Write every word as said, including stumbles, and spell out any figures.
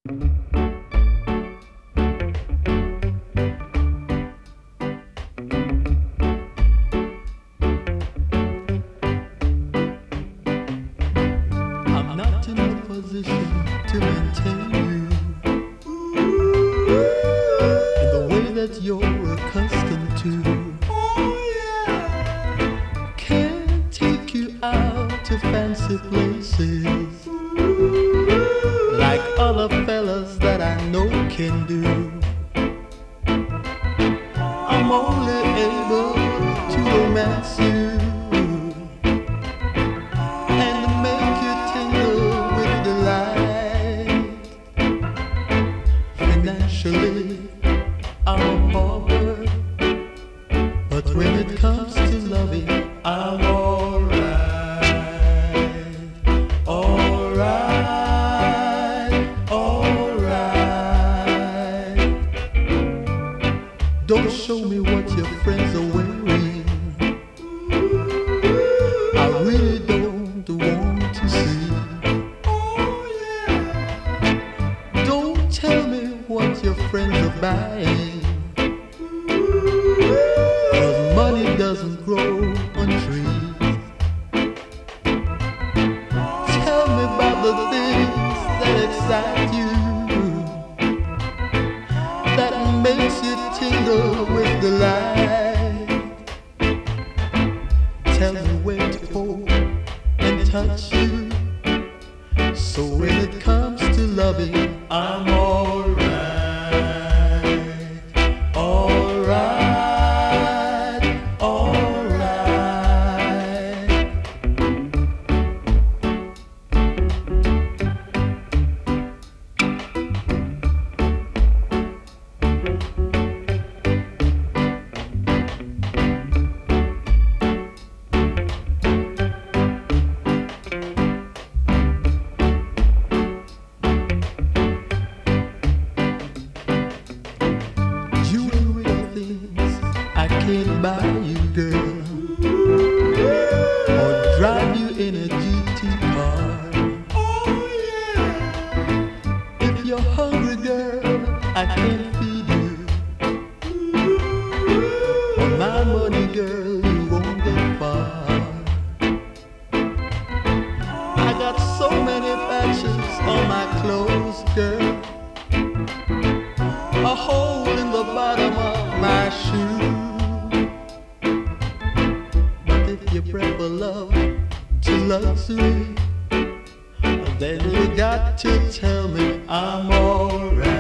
I'm not in a position to maintain you in the way that you're accustomed to. Can't take you out to fancy places like other fellas that I know can do. I'm only able to romance you and make you tingle with delight. Financially, I'm a pauper, but when it comes to loving, I'm alright. Alright, alright. Don't show me what your friends are wearing. I really don't want to see. Don't tell me what your friends are buying, 'cause money doesn't grow on trees. Tell me about the things that excite you, that makes you tingle with delight. Tell me where to hold and touch you, so when it comes to loving, I'm alright. Alright, alright. I can't buy you, girl, or drive you in a G T car. If you're hungry, girl, I can't feed you. For my money, girl, you won't get far. I got so many patches on my clothes, girl, a hole in the bottom of my shoe. You prefer love to luxury, then you got to tell me I'm alright.